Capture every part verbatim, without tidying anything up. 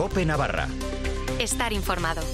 COPE Navarra. Estar informado.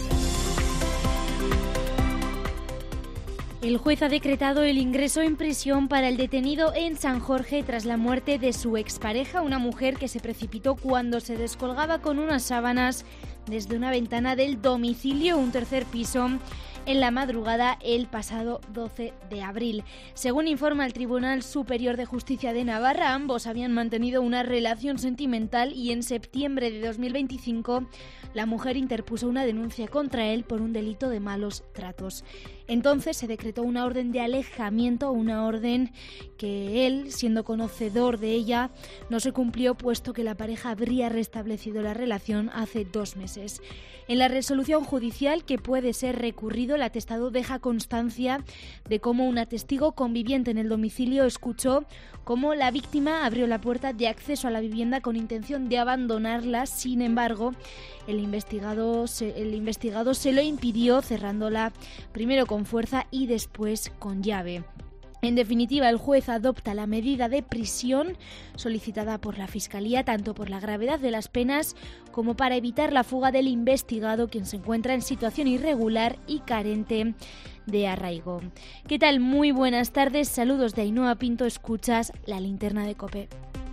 El juez ha decretado el ingreso en prisión para el detenido en San Jorge tras la muerte de su expareja, una mujer que se precipitó cuando se descolgaba con unas sábanas desde una ventana del domicilio, un tercer piso, en la madrugada el pasado doce de abril. Según informa el Tribunal Superior de Justicia de Navarra, ambos habían mantenido una relación sentimental y en septiembre de dos mil veinticinco la mujer interpuso una denuncia contra él por un delito de malos tratos. Entonces se decretó una orden de alejamiento, una orden que él, siendo conocedor de ella, no se cumplió, puesto que la pareja habría restablecido la relación hace dos meses. En la resolución judicial, que puede ser recurrido, el atestado deja constancia de cómo un testigo conviviente en el domicilio escuchó cómo la víctima abrió la puerta de acceso a la vivienda con intención de abandonarla. Sin embargo, el investigado se, el investigado se lo impidió, cerrándola primero con fuerza y después con llave. En definitiva, el juez adopta la medida de prisión solicitada por la Fiscalía, tanto por la gravedad de las penas como para evitar la fuga del investigado, quien se encuentra en situación irregular y carente de arraigo. ¿Qué tal? Muy buenas tardes, saludos de Ainhoa Pinto, escuchas La Linterna de COPE.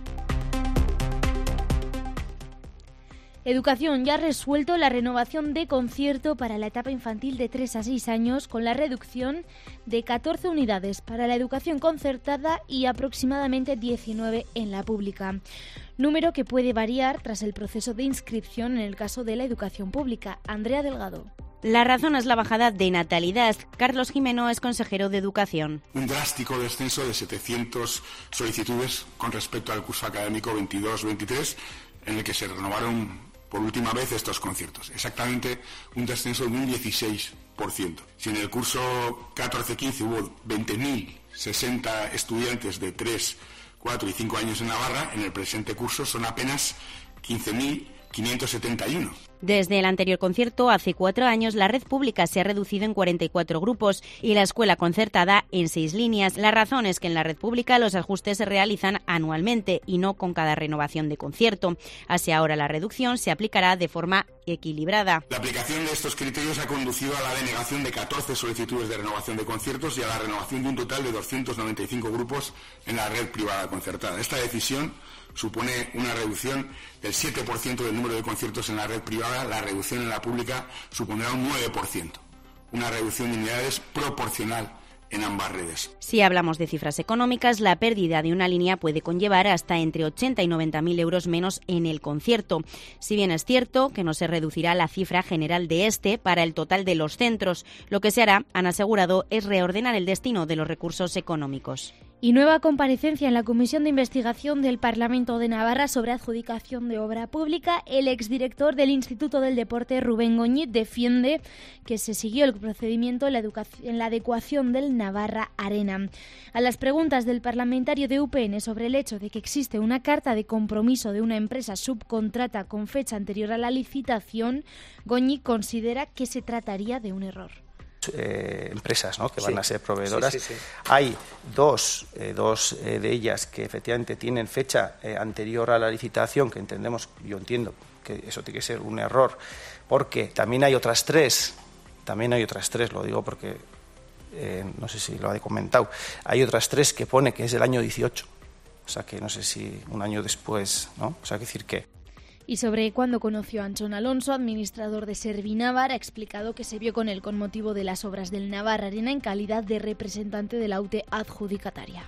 Educación ya ha resuelto la renovación de concierto para la etapa infantil de tres a seis años, con la reducción de catorce unidades para la educación concertada y aproximadamente diecinueve en la pública. Número que puede variar tras el proceso de inscripción en el caso de la educación pública. Andrea Delgado. La razón es la bajada de natalidad. Carlos Jimeno es consejero de Educación. Un drástico descenso de setecientas solicitudes con respecto al curso académico veintidós veintitrés, en el que se renovaron por última vez estos conciertos. Exactamente un descenso de un dieciséis por ciento. Si en el curso catorce quince hubo veinte mil sesenta estudiantes de tres, cuatro y cinco años en Navarra, en el presente curso son apenas quince mil quinientos setenta y uno. Desde el anterior concierto, hace cuatro años, la red pública se ha reducido en cuarenta y cuatro grupos y la escuela concertada en seis líneas. La razón es que en la red pública los ajustes se realizan anualmente y no con cada renovación de concierto. Así ahora la reducción se aplicará de forma equilibrada. La aplicación de estos criterios ha conducido a la denegación de catorce solicitudes de renovación de conciertos y a la renovación de un total de doscientos noventa y cinco grupos en la red privada concertada. Esta decisión supone una reducción del siete por ciento del número de conciertos en la red privada. La reducción en la pública supondrá un nueve por ciento, una reducción de unidades proporcional en ambas redes. Si hablamos de cifras económicas, la pérdida de una línea puede conllevar hasta entre ochenta y noventa mil euros menos en el concierto. Si bien es cierto que no se reducirá la cifra general de este para el total de los centros, lo que se hará, han asegurado, es reordenar el destino de los recursos económicos. Y nueva comparecencia en la Comisión de Investigación del Parlamento de Navarra sobre adjudicación de obra pública. El exdirector del Instituto del Deporte, Rubén Goñi, defiende que se siguió el procedimiento en la, educación, en la adecuación del Navarra Arena. A las preguntas del parlamentario de U P N sobre el hecho de que existe una carta de compromiso de una empresa subcontrata con fecha anterior a la licitación, Goñi considera que se trataría de un error. Eh, empresas, ¿no?, que van sí. a ser proveedoras. Sí, sí, sí. Hay dos, eh, dos eh, de ellas que efectivamente tienen fecha eh, anterior a la licitación, que entendemos, yo entiendo que eso tiene que ser un error, porque también hay otras tres, también hay otras tres, lo digo porque eh, no sé si lo ha comentado, hay otras tres que pone que es del año dieciocho, o sea que no sé si un año después, ¿no? O sea, que decir que Y sobre cuándo conoció a Antxon Alonso, administrador de Servinavar, ha explicado que se vio con él con motivo de las obras del Navarra Arena en calidad de representante de la U T E adjudicataria.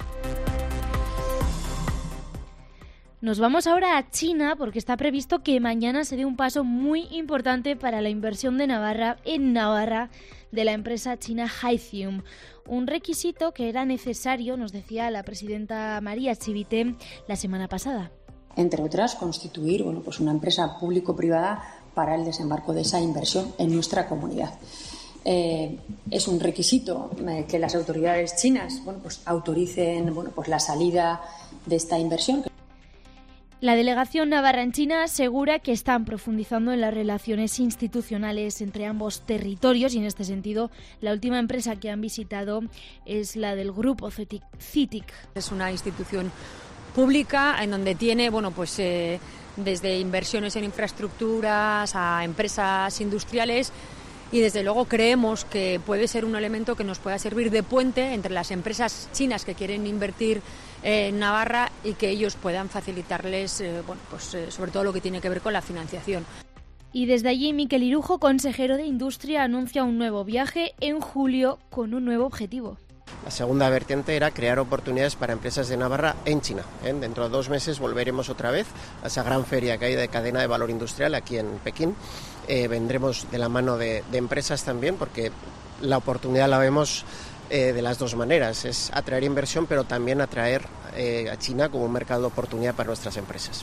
Nos vamos ahora a China, porque está previsto que mañana se dé un paso muy importante para la inversión de Navarra en Navarra de la empresa china Hythium. Un requisito que era necesario, nos decía la presidenta María Chivite la semana pasada. Entre otras, constituir bueno, pues una empresa público-privada para el desembarco de esa inversión en nuestra comunidad. Eh, es un requisito eh, que las autoridades chinas bueno, pues autoricen bueno, pues la salida de esta inversión. La delegación navarra en China asegura que están profundizando en las relaciones institucionales entre ambos territorios y, en este sentido, la última empresa que han visitado es la del grupo C I T I C. Es una institución pública en donde tiene bueno pues eh, desde inversiones en infraestructuras a empresas industriales. Y desde luego creemos que puede ser un elemento que nos pueda servir de puente entre las empresas chinas que quieren invertir en Navarra y que ellos puedan facilitarles, eh, bueno, pues eh, sobre todo lo que tiene que ver con la financiación. Y desde allí, Miquel Irujo, consejero de Industria, anuncia un nuevo viaje en julio con un nuevo objetivo. La segunda vertiente era crear oportunidades para empresas de Navarra en China. ¿eh? Dentro de dos meses volveremos otra vez a esa gran feria que hay de cadena de valor industrial aquí en Pekín. Eh, vendremos de la mano de, de empresas también, porque la oportunidad la vemos eh, de las dos maneras. Es atraer inversión, pero también atraer eh, a China como un mercado de oportunidad para nuestras empresas.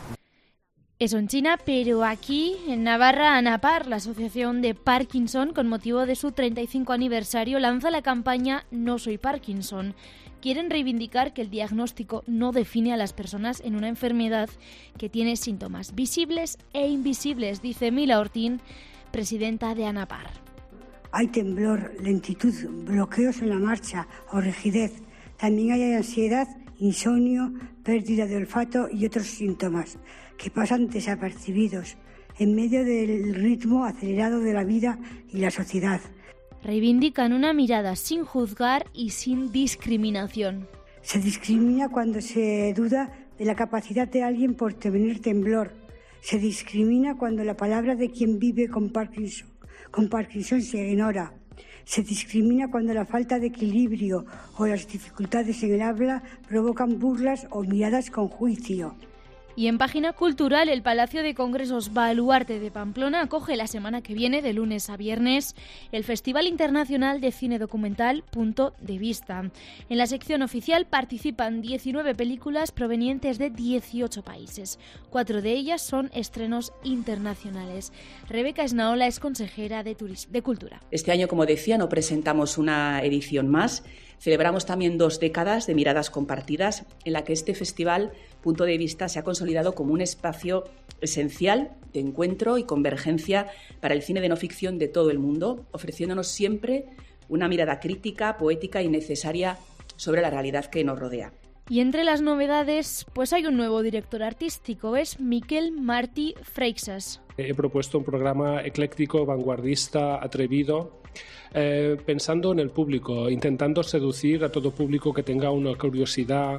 Eso en China, pero aquí en Navarra, ANAPAR, la Asociación de Parkinson, con motivo de su treinta y cinco aniversario, lanza la campaña No soy Parkinson. Quieren reivindicar que el diagnóstico no define a las personas en una enfermedad que tiene síntomas visibles e invisibles, dice Mila Ortín, presidenta de ANAPAR. Hay temblor, lentitud, bloqueos en la marcha o rigidez. También hay ansiedad, insomnio, pérdida de olfato y otros síntomas que pasan desapercibidos en medio del ritmo acelerado de la vida y la sociedad. Reivindican una mirada sin juzgar y sin discriminación. Se discrimina cuando se duda de la capacidad de alguien por tener temblor. Se discrimina cuando la palabra de quien vive con Parkinson, con Parkinson se ignora. Se discrimina cuando la falta de equilibrio o las dificultades en el habla provocan burlas o miradas con juicio. Y en página cultural, el Palacio de Congresos Baluarte de Pamplona acoge la semana que viene, de lunes a viernes, el Festival Internacional de Cine Documental Punto de Vista. En la sección oficial participan diecinueve películas provenientes de dieciocho países. Cuatro de ellas son estrenos internacionales. Rebeca Esnaola es consejera de, Turismo, de Cultura. Este año, como decía, no presentamos una edición más. Celebramos también dos décadas de miradas compartidas en la que este festival Punto de Vista se ha consolidado como un espacio esencial de encuentro y convergencia para el cine de no ficción de todo el mundo, ofreciéndonos siempre una mirada crítica, poética y necesaria sobre la realidad que nos rodea. Y entre las novedades, pues hay un nuevo director artístico, es Miquel Martí Freixas. He propuesto un programa ecléctico, vanguardista, atrevido, eh, pensando en el público, intentando seducir a todo público que tenga una curiosidad,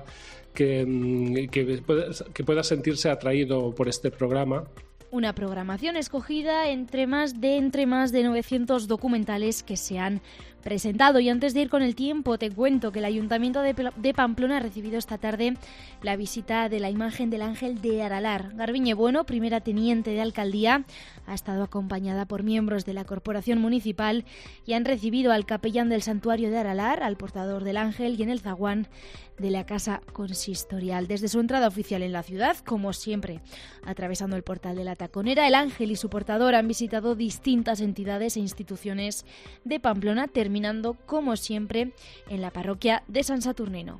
que, que, pueda, que pueda sentirse atraído por este programa. Una programación escogida entre más de entre más de novecientos documentales que se han presentado. Y antes de ir con el tiempo, te cuento que el Ayuntamiento de, de Pamplona ha recibido esta tarde la visita de la imagen del Ángel de Aralar. Garbiñe Bueno, primera teniente de alcaldía, ha estado acompañada por miembros de la Corporación Municipal y han recibido al capellán del Santuario de Aralar, al portador del Ángel y en el zaguán de la Casa Consistorial. Desde su entrada oficial en la ciudad, como siempre, atravesando el portal de la Taconera, el Ángel y su portador han visitado distintas entidades e instituciones de Pamplona, terminando, como siempre, en la parroquia de San Saturnino.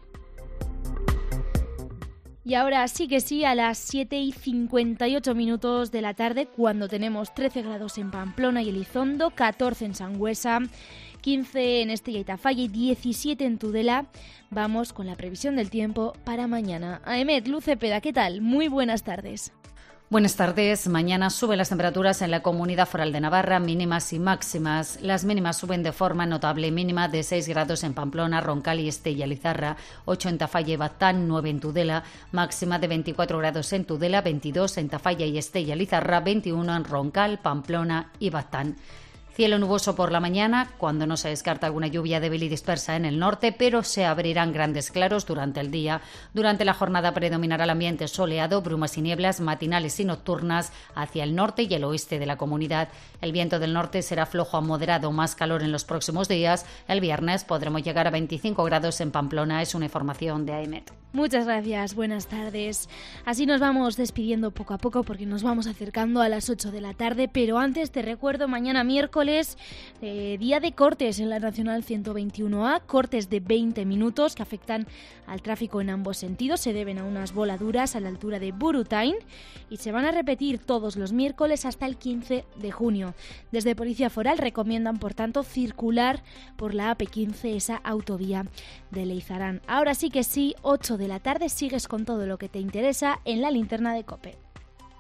Y ahora sí que sí, a las siete y cincuenta y ocho minutos de la tarde, cuando tenemos trece grados en Pamplona y Elizondo, catorce en Sangüesa, quince en Estella y Tafalla y diecisiete en Tudela, vamos con la previsión del tiempo para mañana. Aemet, Luz Cepeda, ¿qué tal? Muy buenas tardes. Buenas tardes. Mañana suben las temperaturas en la Comunidad Foral de Navarra, mínimas y máximas. Las mínimas suben de forma notable, mínima de seis grados en Pamplona, Roncal y Estella Lizarra, ocho en Tafalla y Baztán, nueve en Tudela, máxima de veinticuatro grados en Tudela, veintidós en Tafalla y Estella Lizarra, veintiuno en Roncal, Pamplona y Baztán. Cielo nuboso por la mañana, cuando no se descarta alguna lluvia débil y dispersa en el norte, pero se abrirán grandes claros durante el día. Durante la jornada predominará el ambiente soleado, brumas y nieblas matinales y nocturnas hacia el norte y el oeste de la comunidad. El viento del norte será flojo a moderado, más calor en los próximos días. El viernes podremos llegar a veinticinco grados en Pamplona, es una información de Aemet. Muchas gracias, buenas tardes. Así nos vamos despidiendo poco a poco porque nos vamos acercando a las ocho de la tarde, pero antes te recuerdo, mañana miércoles, eh, día de cortes en la Nacional ciento veintiuno A, cortes de veinte minutos que afectan al tráfico en ambos sentidos, se deben a unas voladuras a la altura de Burutain y se van a repetir todos los miércoles hasta el quince de junio. Desde Policía Foral recomiendan, por tanto, circular por la A P quince, esa autovía de Leizarán. Ahora sí que sí, ocho de la tarde, sigues con todo lo que te interesa en la linterna de COPE.